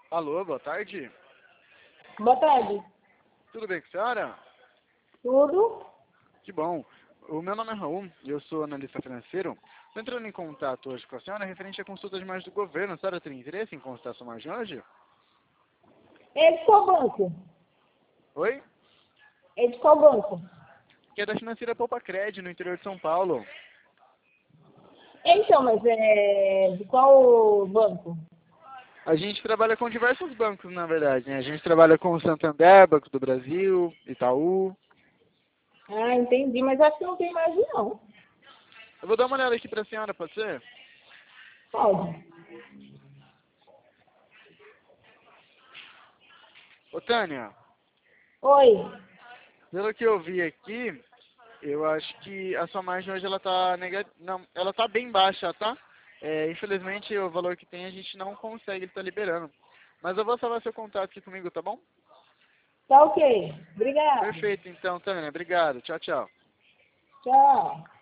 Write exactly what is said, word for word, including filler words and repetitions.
Alô, boa tarde. Boa tarde. Tudo bem com a senhora? Tudo? Que bom. O meu nome é Raul e eu sou analista financeiro. Estou entrando em contato hoje com a senhora referente à consulta de margem do governo. A senhora tem interesse em consultar sua margem hoje? É de qual banco? Oi? É de qual banco? Que é da financeira Poupa Cred, no interior de São Paulo. Então, mas é de qual banco? A gente trabalha com diversos bancos, na verdade, né? A gente trabalha com o Santander, Banco do Brasil, Itaú. Ah, entendi, mas acho que não tem mais não. Eu vou dar uma olhada aqui para a senhora, pode ser? Pode. Ô, Tânia, Oi. pelo que eu vi aqui, eu acho que a sua margem hoje ela tá negativa. Não, ela tá bem baixa, tá? É, infelizmente o valor que tem a gente não consegue estar liberando. Mas eu vou salvar seu contato aqui comigo, tá bom? Tá ok. Obrigada. Perfeito, então, Tânia. Obrigado. Tchau, tchau. Tchau.